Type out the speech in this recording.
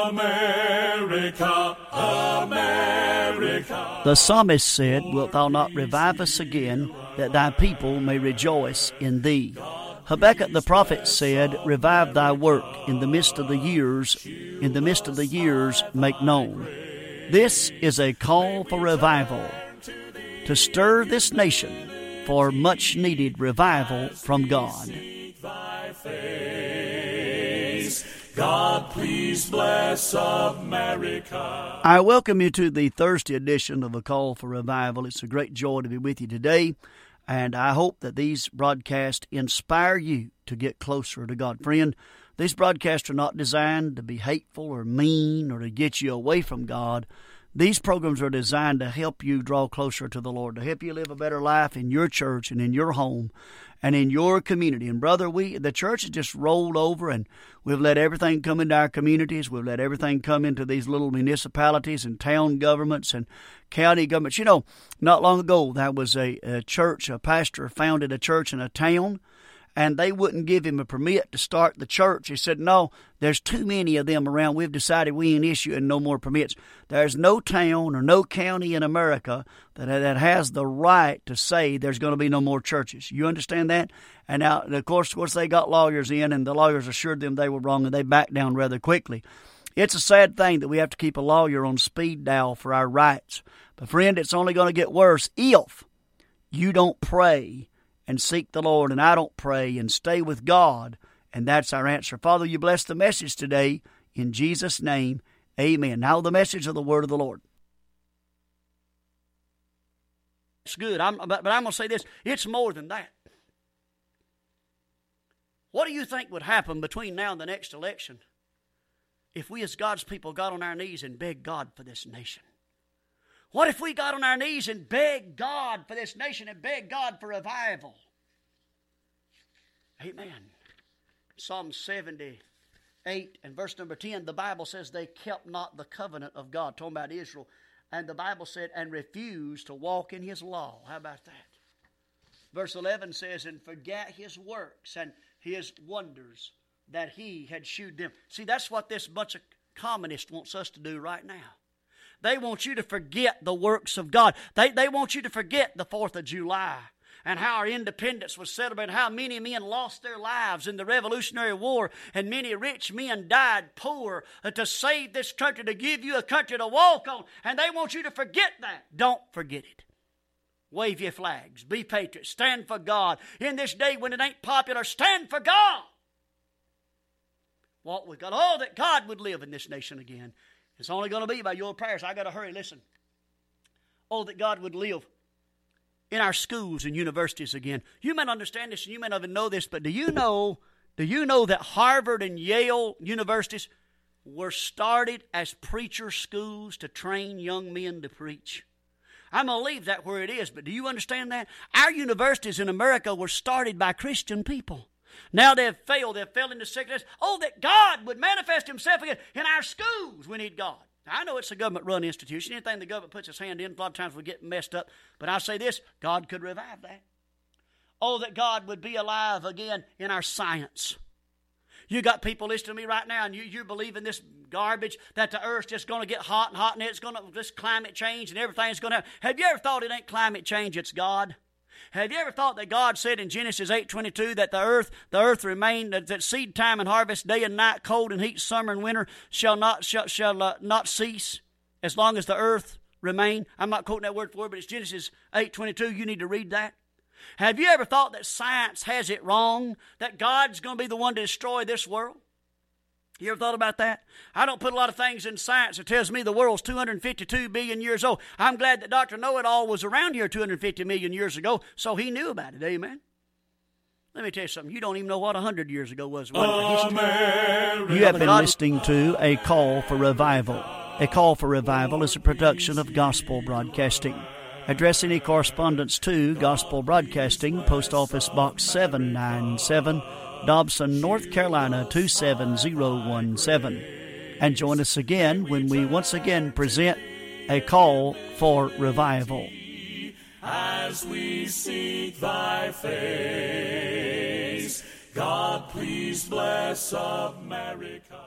America, America. The psalmist said, "Wilt thou not revive us again, that thy people may rejoice in thee?" Habakkuk the prophet said, "Revive thy work in the midst of the years, make known." This is a call for revival, to stir this nation for much needed revival from God. God, please bless America. I welcome you to the Thursday edition of A Call for Revival. It's a great joy to be with you today, and I hope that these broadcasts inspire you to get closer to God. Friend, these broadcasts are not designed to be hateful or mean or to get you away from God. These programs are designed to help you draw closer to the Lord, to help you live a better life in your church and in your home and in your community. And brother, the church has just rolled over, and we've let everything come into our communities. We've let everything come into these little municipalities and town governments and county governments. You know, not long ago, there was a pastor founded a church in a town, and they wouldn't give him a permit to start the church. He said, "No, there's too many of them around. We've decided we ain't issuing no more permits." There's no town or no county in America that has the right to say there's going to be no more churches. You understand that? And now, of course, they got lawyers in, and the lawyers assured them they were wrong, and they backed down rather quickly. It's a sad thing that we have to keep a lawyer on speed dial for our rights. But friend, it's only going to get worse if you don't pray and seek the Lord, and I don't pray and stay with God, and that's our answer. Father, you bless the message today. In Jesus' name, amen. Now the message of the word of the Lord. It's good, but I'm going to say this. It's more than that. What do you think would happen between now and the next election if we as God's people got on our knees and begged God for this nation? What if we got on our knees and begged God for this nation and begged God for revival? Amen. Psalm 78 and verse number 10, the Bible says they kept not the covenant of God, talking about Israel. And the Bible said, and refused to walk in his law. How about that? Verse 11 says, and forgat his works and his wonders that he had shewed them. See, that's what this bunch of communists wants us to do right now. They want you to forget the works of God. They want you to forget the 4th of July and how our independence was celebrated, how many men lost their lives in the Revolutionary War, and many rich men died poor to save this country, to give you a country to walk on. And they want you to forget that. Don't forget it. Wave your flags. Be patriots. Stand for God. In this day when it ain't popular, stand for God. Walk with God. Oh, that God would live in this nation again. It's only going to be by your prayers. I got to hurry. Listen. Oh, that God would live in our schools and universities again. You may not understand this and you may not even know this, but do you know that Harvard and Yale universities were started as preacher schools to train young men to preach? I'm going to leave that where it is, but do you understand that? Our universities in America were started by Christian people. Now they've failed. They've fell into sickness. Oh, that God would manifest himself again in our schools. We need God. I know it's a government-run institution. Anything the government puts its hand in, a lot of times we get messed up. But I say this, God could revive that. Oh, that God would be alive again in our science. You got people listening to me right now, and you believe in this garbage, that the earth's just going to get hot and hot, and it's going to, this climate change, and everything's going to happen. Have you ever thought it ain't climate change, it's God? Have you ever thought that God said in Genesis 8:22 that the earth remained, that seed time and harvest, day and night, cold and heat, summer and winter shall not cease as long as the earth remain? I'm not quoting that word for word, but it's Genesis 8:22. You need to read that. Have you ever thought that science has it wrong, that God's going to be the one to destroy this world? You ever thought about that? I don't put a lot of things in science that tells me the world's 252 billion years old. I'm glad that Dr. Know-It-All was around here 250 million years ago, so he knew about it. Amen? Let me tell you something. You don't even know what 100 years ago was. You have been listening to A Call for Revival. A Call for Revival is a production of Gospel Broadcasting. Address any correspondence to Gospel Broadcasting, Post Office Box 797, Dobson, North Carolina 27017. And join us again when we once again present A Call for Revival. As we seek thy face, God, please bless America.